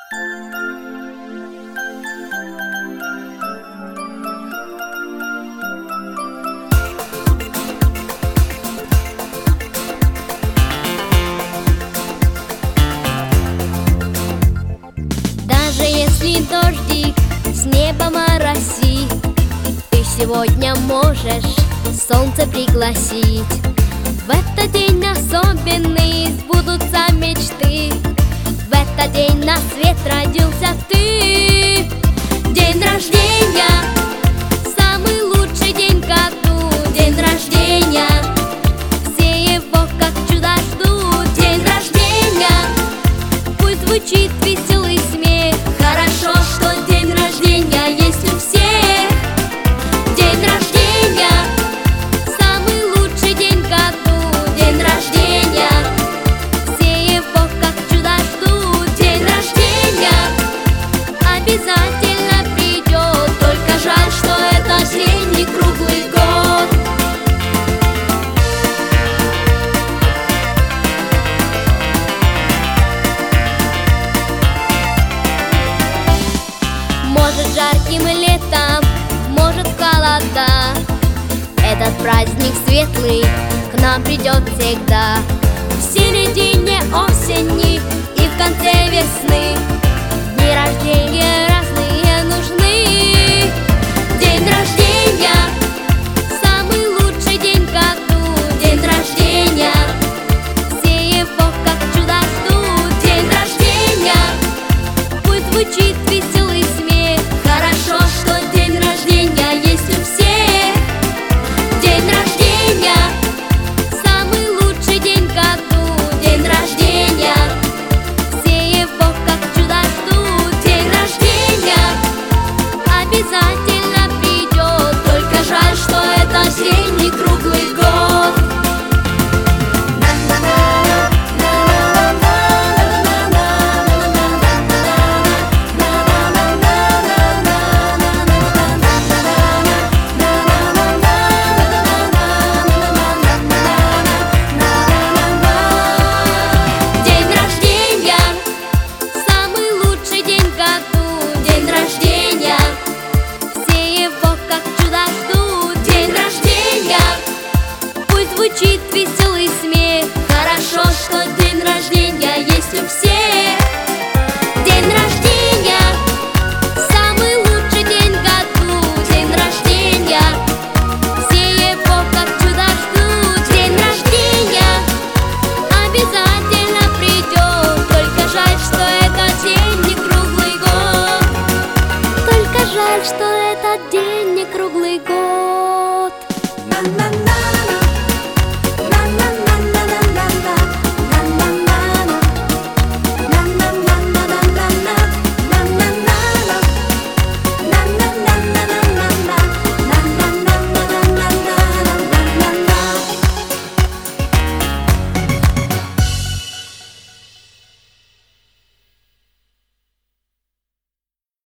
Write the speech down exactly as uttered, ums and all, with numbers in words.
Даже если дождик с неба моросит, ты сегодня можешь солнце пригласить. В этот день особенный сбудутся мечты. В этот день на свет родился ты. День рождения, самый лучший день в году. День рождения, все его как чудо ждут. День рождения, пусть звучит веселый смех. Хорошо, что день рождения есть у всех. День рождения, самый лучший день в году. День рождения, все его как чудо ждут. День рождения обязательно придет, только жаль, что это день не круглый год. Может, жарким летом, может, в холода, этот праздник светлый к нам придет всегда. В середине осени и в конце